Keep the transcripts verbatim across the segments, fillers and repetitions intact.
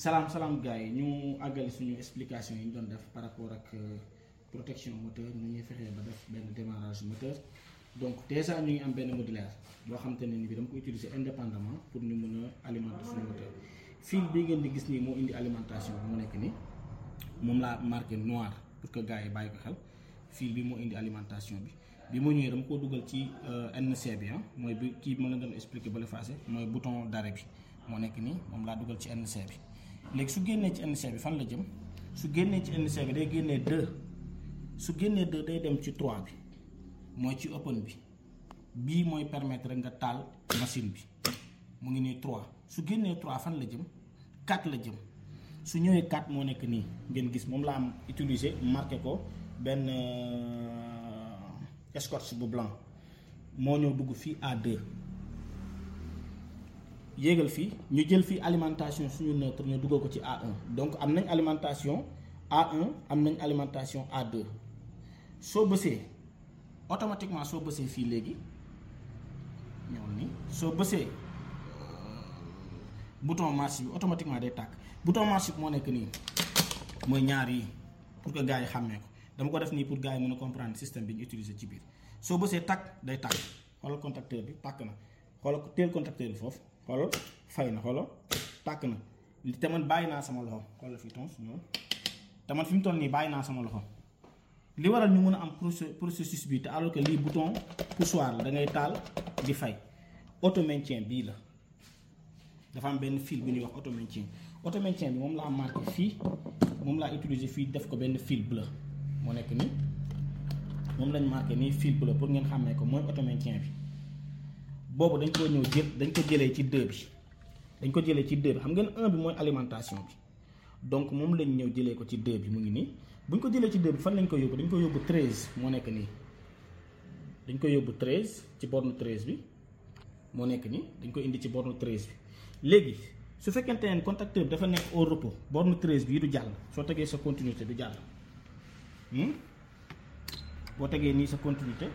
salaam salaam gars yi ñu àggali suñu explication yi ñu doon def par rapport ak protection moteur ñu ñuy fexee ba def benn démarrage moteur. Donc déjà ñu ngi am benn modulaire boo xamante ne ni bi dama ko utiliser indépendamment pour ñu mën a alimenter suñu moteur. Fil bi ngeen di gis nii moo indi alimentation bi moo nekk nii moom laa marqué noir pour que gars yi bàyyi ko xel fil bi moo indi alimentation bi bi ma ñëwee dama ko dugal ci N C bi ah mooy bi kii ma la doon expliquer ba la passé mooy bouton d'arrêt bi moo nekk nii moom laa dugal ci N C bi. léegi su génnee ci N C bi fan la jëm su génnee ci N C bi day génnee deux su génnee deux day dem ci trois bi mooy ci open bi bii mooy permettre nga taal machine bi mu ngi nii trois su génnee trois fan la jëm quatre la jëm su ñëwee quatre moo nekk nii ngeen gis moom laa am utiliser marqué ko benn escorte bu blanc moo ñëw dugg fii à deux yéegal fii ñu jël fii alimentation suñu neutre ñu duggal ko ci A un donc am nañ alimentation A un am nañ alimentation A deux soo bësee automatiquement soo bësee fii léegi ñëw nii soo bësee bouton marche bi automatiquement day tàkk bouton marche bi moo nekk nii mooy ñaar yi pour que gars yi xàmmee ko dama ko def nii pour gars yi mën a comprendre système bi ñu utiliser ci biir soo bësee tàkk day tàkk xoolal contacteur bi tàkk na xoolal teel contacteur bi foofu xoolal fay na xoolal tàkk na te man bàyyi naa sama loxo xoolal fii tons ñëw te man fi mu toll nii bàyyi naa sama loxo li waral ñu mën a am processus bi te alors que lii bouton poussoir la da ngay taal di fay auto maintien bii la dafa am benn fil bu ñuy wax auto maintien auto maintien bi moom laa marqué fii moom laa utiliser fii def ko benn fil bleu moo nekk nii moom lañ marqué nii fil bleu pour ngeen xàmmee ko mooy auto maintien bi boobu dañ ko ñëw jël dañ ko jëlee ci deux bi dañ ko jëlee ci deux bi xam ngeen un bi mooy alimentation bi donc moom lañ ñëw jëlee ko ci deux bi mu ngi nii bu ñu ko jëlee ci deux bi fan lañ ko yóbbu dañ ko yóbbu treize moo nekk nii dañ ko yóbbu treize ci borne treize bi moo nekk nii dañ ko indi ci borne treize bi léegi su fekkente ne contacteur bi dafa nekk au repos borne treize bi du jàll soo tegee sa continuité du jàll boo tegee nii sa continuité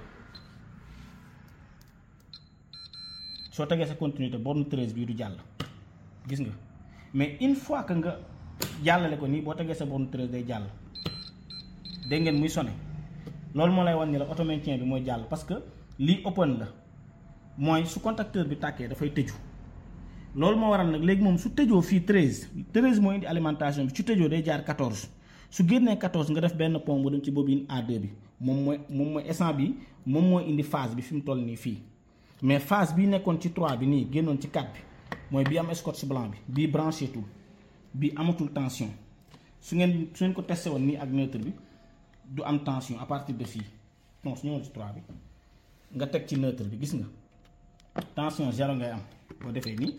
soo tegee sa continuité borne treize bii du jàll gis nga mais une fois que nga jàllale ko nii boo tegee sa borne treize day jàll dégg ngeen muy sonné loolu moo lay wan ni la auto maintien bi mooy jàll parce que lii open la mooy su contacteur bi tàkkee dafay tëju loolu moo waral nag léegi moom su tëjoo fii treize treize moo indi alimentation bi su tëjoo day jaar quatorze su génnee quatorze nga def benn pont bu dem ci bobine A deux bi moom mooy moom mooy essence bi moom mooy indi phase bi fi mu toll nii fii mais phase bi nekkoon ci trois bi nii génnoon ci quatre bi mooy bi am escorte blanc bi bii branché tul bii amatul tension su ngeen su ngeen ko testé woon nii ak neutre bi du am tension à partir de fii non su ñëwoon ci trois bi nga teg ci neutre bi gis nga tension zéro ngay am boo defee nii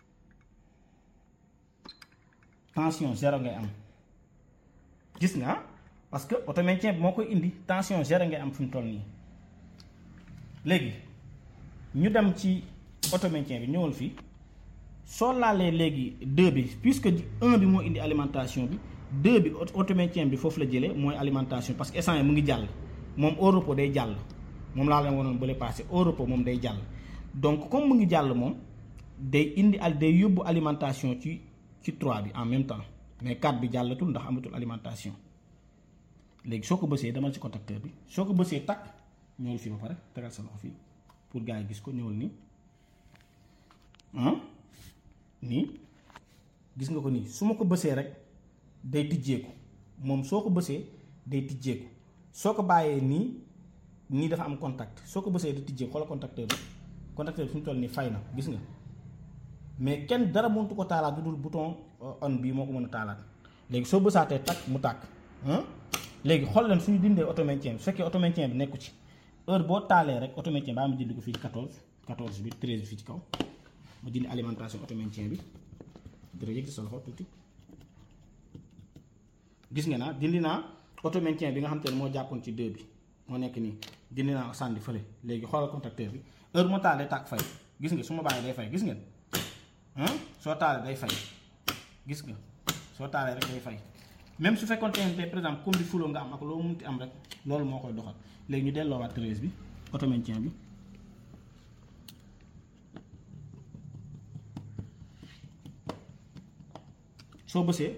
tension zéro ngay am gis nga parce que auto maintien bi moo koy indi tension zéro ngay am fi mu toll nii léegi ñu dem ci auto maintien bi ñëwal fii soo laalee léegi deux bi puisque un bi moo indi alimentation bi deux bi auto maintien bi foofu la jëlee mooy alimentation parce que instant yi mu ngi jàll moom au repos day jàll moom laa leen wanoon bële passé au repos moom day jàll donc comme mu ngi jàll moom day indi al day yóbbu alimentation ci ci trois bi en même temps mais quatre bi jàllatul ndax amatul alimentation léegi soo ko bësee demal ci contacteur bi soo ko bësee takk ñëwal fii ba pare tegal sa loxo fii pour gars yi gis ko ñëwal nii ah nii gis nga ko nii su ma ko bësee rek day tijjeeku moom soo ko bësee day tijjeeku soo ko bàyyee nii nii dafa am contact soo ko bësee day tijjeeku xoola contacteur bi contacteur bi fi mu toll nii fay na gis nga mais kenn dara mëntu ko taalaat du dul bouton on bii moo ko mën a taalaat léegi soo bësaatee takk mu tàkk léegi xool leen suñu dindee auto maintien bi su fekkee auto maintien bi nekku ci heure boo taalee rek auto maintien baa ma dindi ko fii ci quatorze quatorze bi treize bi fii ci kaw ma dindi alimentation auto maintien bi dara yëg sa loxo tuuti gis nga naa dindi naa auto maintien bi nga xam te ne moo jàppoon ci deux bi moo nekk nii dindi naa sànni fële léegi xoolal contacteur bi heure moo taalee tàkk fay gis nga su ma bàyyee day fay gis ngeen soo taalee day fay gis nga soo taalee rek day fay même su fekkoon te par exemple comme di fuloo nga am ak loo munti am rek loolu moo koy doxal léegi ñu delloowaat treize bi auto maintien bi soo bësee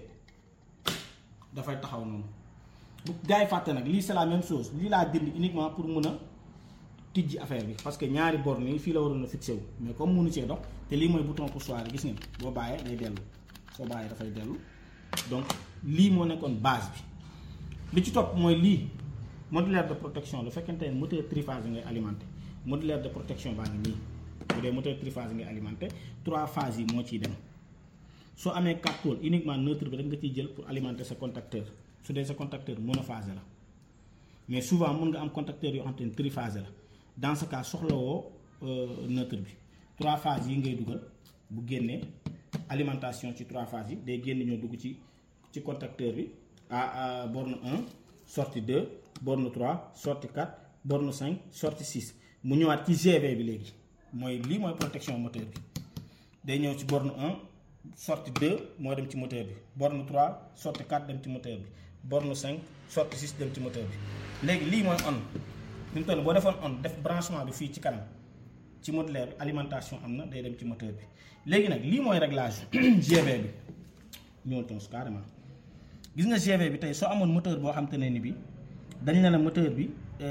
dafay taxaw noonu. bu gars yi fàtte nag lii c'est la même chose lii laa dindi uniquement pour mun a tijji affaire bi parce que ñaari borne yi fii la waroon a fixé wu mais comme munu cee dox te lii mooy bouton poussoir gis ngeen boo bàyyee day dellu soo bàyyee dafay dellu donc lii moo nekkoon base bi. li ci topp mooy lii modulaire de protection lu fekkente ne moteur triphase ngay alimenté modulaire de protection baa ngi nii bu dee moteur triphase ngay alimenté trois phases yi moo ciy dem soo amee quatre pôles uniquement neutre bi rek nga ciy jël pour alimenter sa contacteur su dee sa contacteur monophasé la mais souvent mun nga am contacteur yoo xam te ne triphasé la dans ce cas soxlawoo neutre bi trois phases yi ngay dugal bu génnee alimentation ci trois phases yi day génn ñoo dugg ci ci contacteur bi à borne un sortie deux borne trois sortie quatre borne cinq sortie six mu ñëwaat ci G V bi léegi mooy lii mooy protection moteur bi day ñëw ci borne un sortie deux moo dem ci moteur bi borne trois sortie quatre dem ci moteur bi borne cinq sortie six dem ci moteur bi léegi lii mooy on ni mu toll boo defoon on def branchement bi fii ci kanam ci modulaire bi alimentation am na day dem ci moteur bi léegi nag lii mooy réglage G V bi ñëwal tons carrément gis nga G V bi tey soo amoon moteur boo xam te ne ni bi dañ ne la moteur bi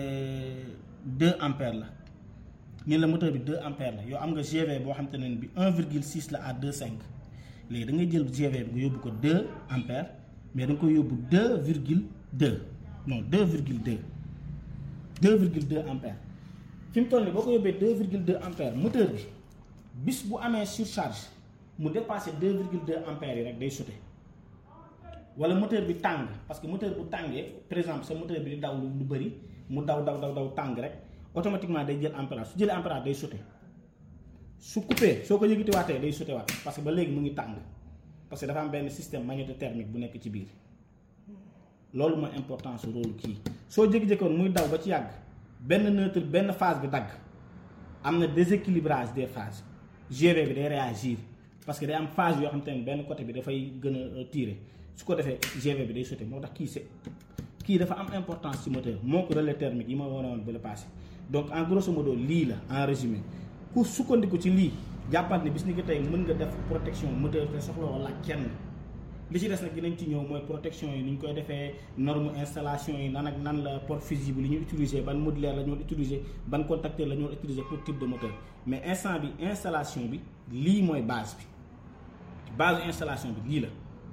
deux ampères la ñu la moteur bi deux ampères la yow am nga G V boo xam te ne ni bi un virgule six la à deux virgule cinq léegi da ngay jël G V bi nga yóbbu ko deux ampères mais da nga koy yóbbu deux virgule deux non deux virgule deux deux virgule deux ampères fi mu toll nii boo ko yóbbee deux virgule deux ampères moteur bi bis bu amee surcharge mu dépassé deux virgule deux ampères yi rek day sauté wala moteur bi tàng parce que moteur bu tàngee par exemple sa moteur bi di daw lu bëri mu daw daw daw daw tàng rek automatiquement day jël ampérage su jëlee ampérage day sauté su coupé soo ko yëgitiwaatee day sauté waat parce que ba léegi mu ngi tàng parce que dafa am benn système magnétothermique bu nekk ci biir loolu mooy importance rôle kii soo jékki-jékkoon muy daw ba ci yàgg benn neutre benn phase bi dagg am na déséquilibrage des phases G V bi day réagir parce que day am phase yoo xam te ne benn côté bi dafay gën a tirer su ko defee G V bi day sauté moo tax kii c'est kii dafa am importance ci moteur moo ko relais thermique yi ma war a woon ba le passé donc en grosso modo lii la en résumé ku sukkandiku ci lii jàppal ne bis ni ki tey mën nga def protection moteur te soxla wala kenn li ci des nag dinañ ci ñëw mooy protection yi ni ñu koy defee norme installation yi nan ak nan la port fusible yi ñu utiliser ban modulaire la ñu utiliser ban contacteur la ñu utiliser pour type de moteur mais instant bi installation bi lii mooy base bi base installation bi lii la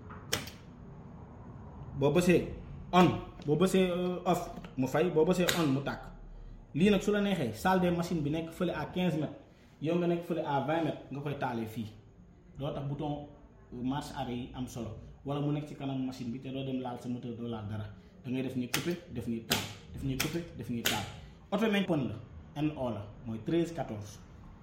boo bësee on boo bësee off mu fay boo bësee on mu tàkk lii nag su la neexee salle des machines bi nekk fële à quinze mètres yow nga nekk fële à vingt mètres nga koy taalee fii loo tax bouton marche arrêt yi am solo wala mu nekk ci kanam machine bi te doo dem laal sa moteur doo laal dara da ngay def ni coupé def ni taal def ni coupé def ni taal oto meñ pon la N O la mooy treize quatorze.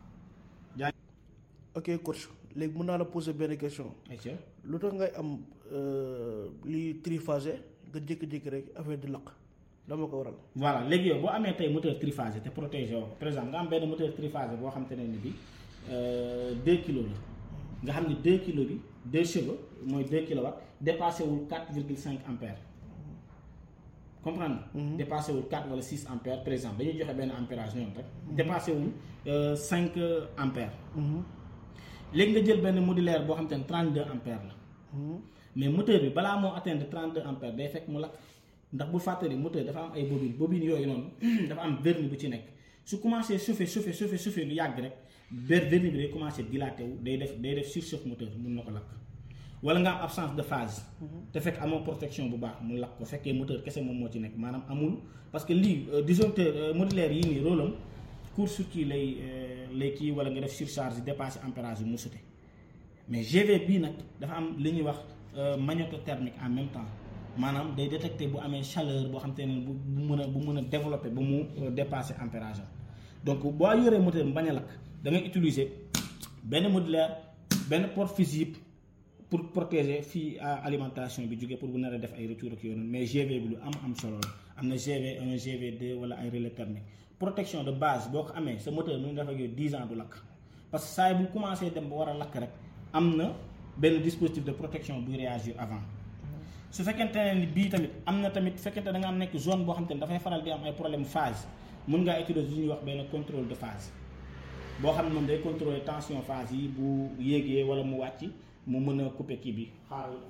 ok coach léegi mën naa la poser benn question. lu tax ngay am li triphasé nga jékki-jékki rek affaire di lakk dama ko waral. voilà léegi yow boo amee tey moteur triphasé te protégé woo par exemple nga am benn moteur triphasé boo xam te ne ni bi deux kilos la nga xam ne deux kilos bi deux chevaux mooy deux kilowatts dépassé wul quatre virgule cinq ampères comprendre nga. dépassé wul quatre wala six ampères par exemple dañuy joxe benn ampérage ñoom rek. dépassé wul cinq ampères. léegi nga jël benn modulaire boo xam te ne trente-deux ampères la. mais moteur bi balaa moo atteindre trente-deux ampères day fekk mu lakk ndax bu fàttali moteur dafa am ay bobine bobine yooyu noonu dafa am vernis bu ci nekk su commencé chauffer chauffer chauffer chauffer lu yàgg rek vernis bi day commencé dilaté wu day def day def surchauffe moteur mun na ko lakk. wala nga am absence de phase. te fekk amoo protection bu baax mu lakk ko fekkee moteur kese moom moo ci nekk maanaam amul parce que lii disjoncteur modulaire yii nii rôle am court-circuit lay lay kii wala nga def surcharge dépassé ampérage bi mu sauté mais G V bii nag dafa am li ñuy wax magnétothermique en même temps maanaam day détecter bu amee chaleur boo xam te ne bu bu mën a bu mën a développer ba mu dépassé ampérage donc boo yoree moteur mu bañ a lakk da ngay utiliser benn modulaire benn port fusible pour protéger fii alimentation bi jógee pour bu nar a def ay retour ak yoonu mais G V bi lu am am solo la am na G V un G V deux wala ay relais thermique protection de base boo ko amee sa moteur mu ngi def ak yow dix ans du lakk parce que saa yi bu commencé dem ba war a lakk rek am na benn dispositif de protection buy réagir avant su fekkente ne ni bii tamit am na tamit fekkente da nga am nekk zone boo xam te ne dafay faral di am ay problème phase mun ngaa utiliser lu ñuy wax benn contrôle de phase boo xam ne moom day contrôler tension phase yi bu yéegee wala mu wàcc mu mën a couper kii bi xaar